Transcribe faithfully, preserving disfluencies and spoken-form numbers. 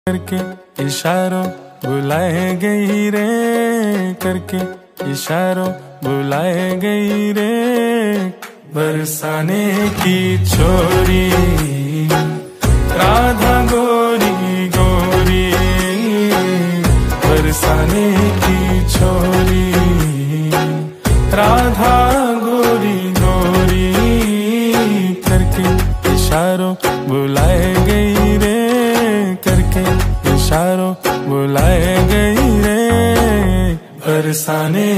करके इशारों बुलाए गई रे, करके इशारों बुलाए गई रे, बरसाने की छोरी राधा गोरी गोरी, बरसाने की छोरी राधा गोरी गोरी, करके इशारों बुलाए गई रे, करके इशारों बुलाए गई रे, बरसाने